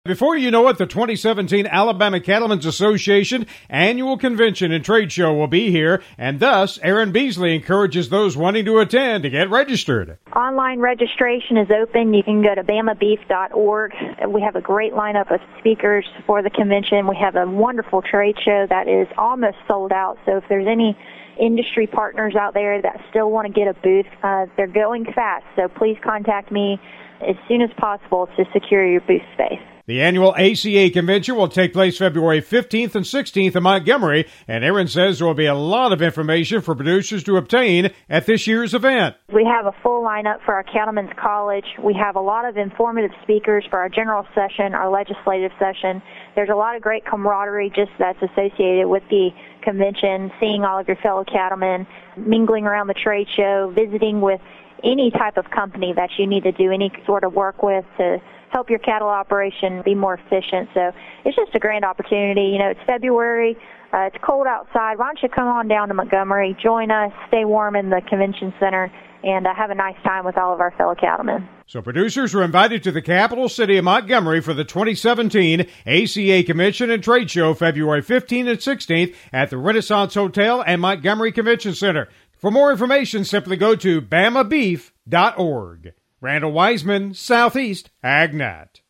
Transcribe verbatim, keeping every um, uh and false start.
Before you know it, the twenty seventeen Alabama Cattlemen's Association Annual Convention and Trade Show will be here, and thus Aaron Beasley encourages those wanting to attend to get registered. Online registration is open. You can go to bama beef dot org. We have a great lineup of speakers for the convention. We have a wonderful trade show that is almost sold out, so if there's any industry partners out there that still want to get a booth, uh, they're going fast, so please contact me as soon as possible to secure your booth space. The annual A C A convention will take place February fifteenth and sixteenth in Montgomery, and Aaron says there will be a lot of information for producers to obtain at this year's event. We have a full lineup for our Cattlemen's College. We have a lot of informative speakers for our general session, our legislative session. There's a lot of great camaraderie just that's associated with the convention, seeing all of your fellow cattlemen, mingling around the trade show, visiting with any type of company that you need to do any sort of work with to help your cattle operation be more efficient. So it's just a grand opportunity. You know, it's February. Uh, it's cold outside. Why don't you come on down to Montgomery, join us, stay warm in the convention center, and uh, have a nice time with all of our fellow cattlemen. So producers are invited to the capital city of Montgomery for the twenty seventeen A C A Convention and Trade Show February fifteenth and sixteenth at the Renaissance Hotel and Montgomery Convention Center. For more information, simply go to bama beef dot org. Randall Wiseman, Southeast AgNet.